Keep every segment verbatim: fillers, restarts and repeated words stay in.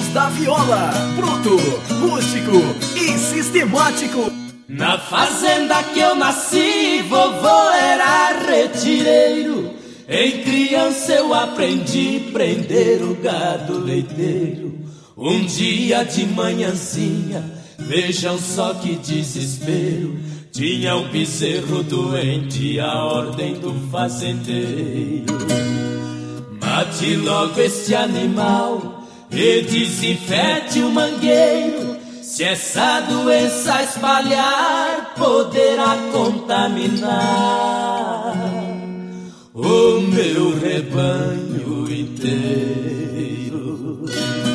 da viola, bruto, rústico e sistemático. Na fazenda que eu nasci, vovô era retireiro. Em criança eu aprendi prender o gado leiteiro. Um dia de manhãzinha, vejam só que desespero, tinha um bezerro doente, a ordem do fazendeiro: mate logo este animal e desinfete o mangueiro. Se essa doença espalhar, poderá contaminar o meu rebanho inteiro.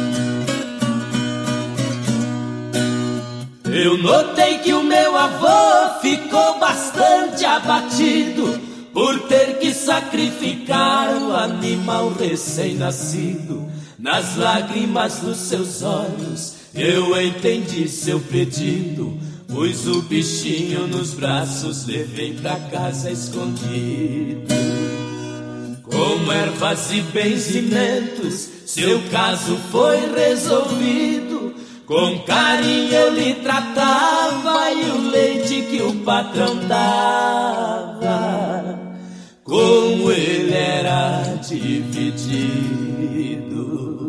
Eu notei que o meu avô ficou bastante abatido por ter que sacrificar o animal recém-nascido. Nas lágrimas dos seus olhos eu entendi seu pedido, pus o bichinho nos braços, levei pra casa escondido. Com ervas e benzimentos seu caso foi resolvido. Com carinho eu lhe tratava e o leite que o patrão dava, como ele era dividido.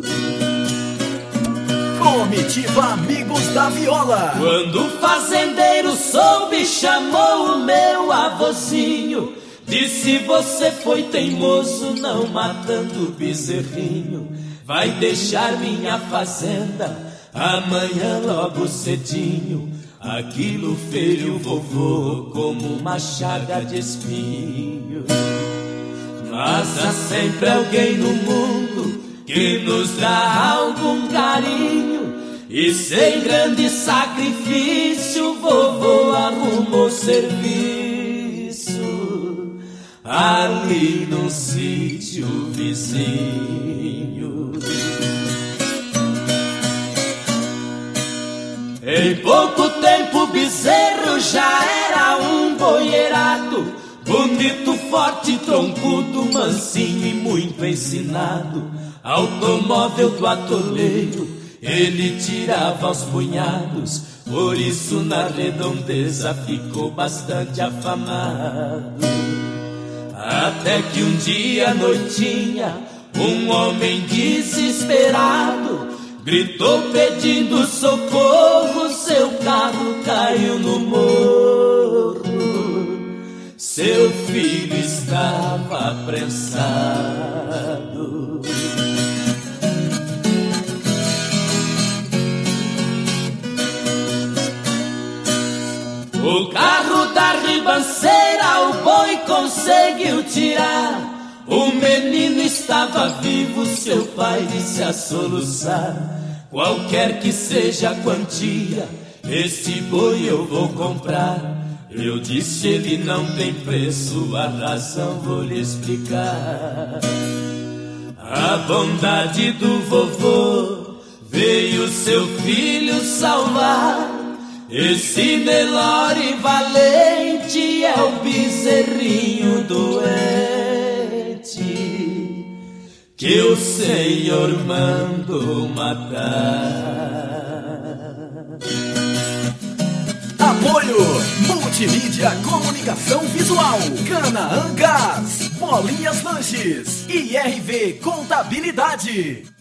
Comitiva Amigos da Viola. Quando o fazendeiro soube, chamou o meu avôzinho, disse: você foi teimoso não matando o bezerrinho. Vai deixar minha fazenda amanhã logo cedinho. Aquilo feriu o vovô como uma chaga de espinho. Mas há sempre alguém no mundo que nos dá algum carinho, e sem grande sacrifício vovô arrumou serviço ali num sítio vizinho. Em pouco tempo o bezerro já era um boierado, bonito, forte, troncudo, mansinho e muito ensinado. Automóvel do atoleiro ele tirava aos punhados, por isso na redondeza ficou bastante afamado. Até que um dia à noitinha um homem desesperado gritou pedindo socorro, seu carro caiu no morro, seu filho estava apressado. O carro da ribanceira o boi conseguiu tirar. O menino estava vivo, seu pai disse a soluçar: qualquer que seja a quantia, este boi eu vou comprar. Eu disse: ele não tem preço, a razão vou lhe explicar. A bondade do vovô veio seu filho salvar. Esse Nelore valente é o bezerrinho doente que o Senhor mandou matar. Apoio Multimídia Comunicação Visual, Canaã Gás, Bolinhas Lanches e R V Contabilidade.